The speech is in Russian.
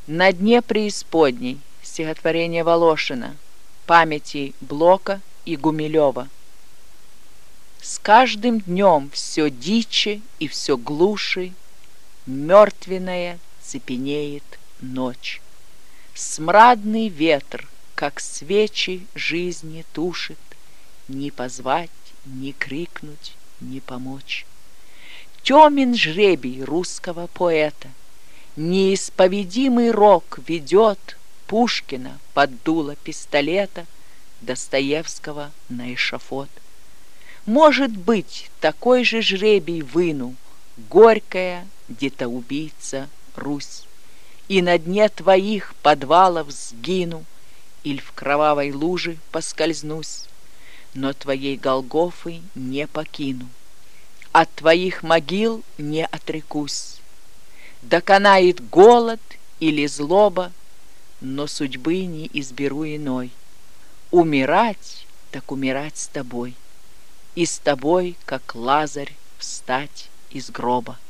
На дне преисподней стихотворение Волошина, памяти Блока и Гумилева. С каждым днем все диче и все глуше мертвенная цепенеет ночь. Смрадный ветер, как свечи жизни тушит, ни позвать, ни крикнуть, ни помочь. Темен жребий русского поэта, неисповедимый рок ведет Пушкина под дуло пистолета, Достоевского на эшафот. Может быть, такой же жребий выну горькая детоубийца Русь, и на дне твоих подвалов сгину, иль в кровавой луже поскользнусь, но твоей Голгофы не покину, от твоих могил не отрекусь. Доконает голод или злоба, но судьбы не изберу иной. Умирать, так умирать с тобой, и с тобой, как Лазарь, встать из гроба.